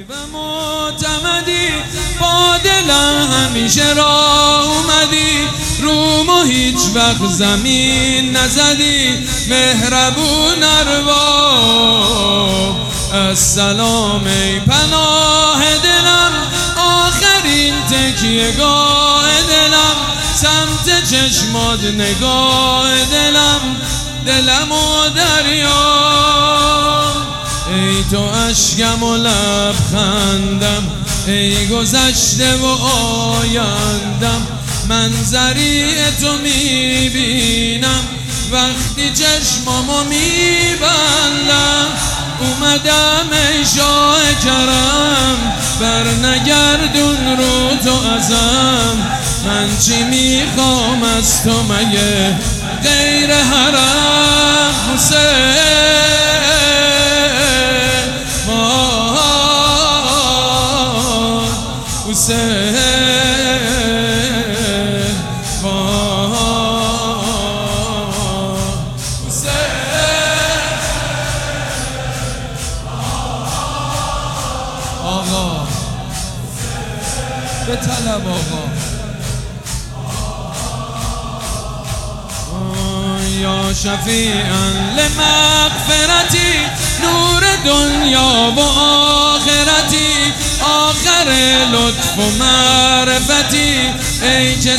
و معتمدی، با دلم همیشه راه اومدی، رومو هیچ وقت زمین نزدی، مهربون ارباب السلام ای پناه دلم، آخرین تکیه‌گاه دلم، سمت چشمات نگاه دلم و دریا. ای تو اشکم و لبخندم، ای گذشته و آیندم، منظری تو میبینم وقتی چشمامو میبندم. اومدم ای شاه کرم، برنگردون رو تو ازم، من چی میخوام از تو مگه غیر حرم. حسین آقا به طلب آقا. یا شفیعا لمغفرتی، نور دنیا و آخرتی، آخر لطف و معرفتی، ای که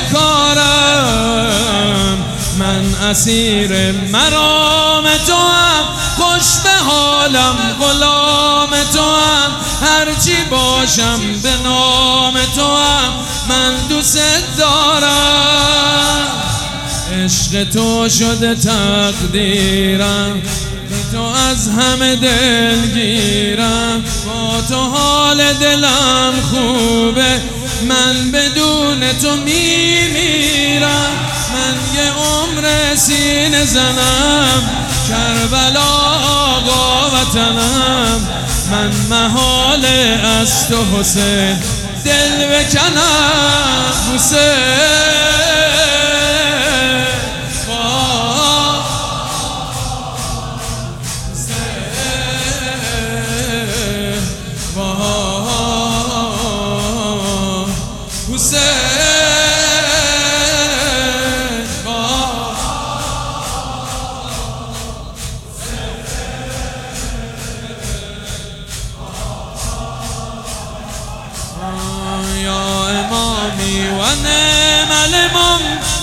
سکارم من اسیر مرام تو هم، خوش به حالم غلام تو هم، هرچی باشم به نام تو هم من دوست دارم. عشق تو شده تقدیرم، بی تو از همه دلگیرم، با تو حال دلم خوبه، من بدون تو میمیرم. من یه عمر سینه زنم، کربلا آقا وطنم، من محال از تو حسین دل بکنم. حسین یا امامی و نعم الامام،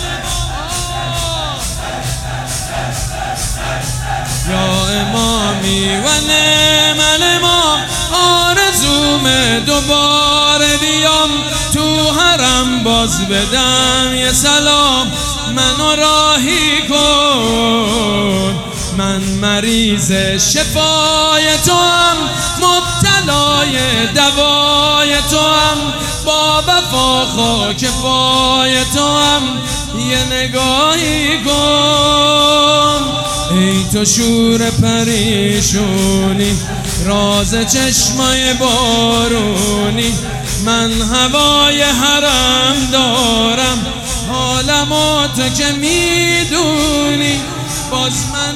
یا امامی و نعم الامام، آرزومه دوباره بیام تو حرم، باز بدم یه سلام، منو راهی کن، من مریض شفای تو هم، مبتلای دوای تو هم، با وفا خاک پای تو هم یه نگاهی کن. ای تو شور پریشونی، راز چشمای بارونی، من هوای حرم دارم، حالمو تو که میدونی، باز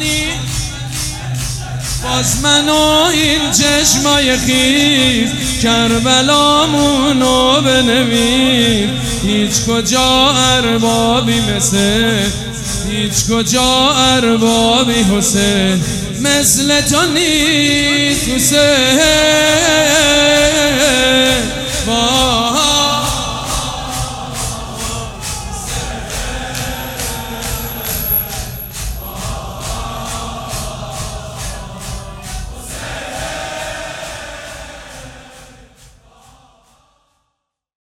منو این چشمای خیز، کربلامونو بنویس. هیچ کجا اربابی هیچ کجا اربابی حسین مثل تو نیست. حسین